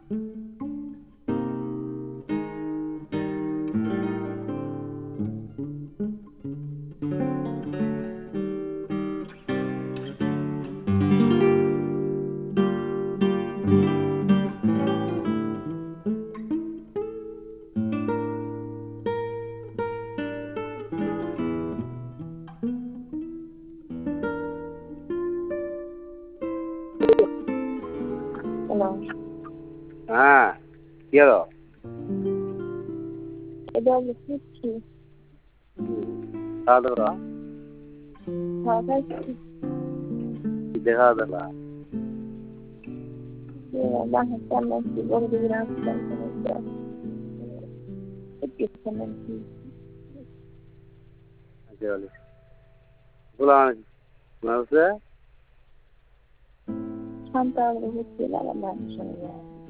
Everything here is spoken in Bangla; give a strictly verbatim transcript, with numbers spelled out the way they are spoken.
হ্যালো। হ্যাঁ, কি হলো? এটা বুঝছি। খাওয়া দাওয়া? খাওয়া খাইছি। কি দিয়ে খাওয়া দাওয়া? বাসার সামনে একটু বড় দিকে রাস্তা শান্ত হচ্ছিল আমার মানুষ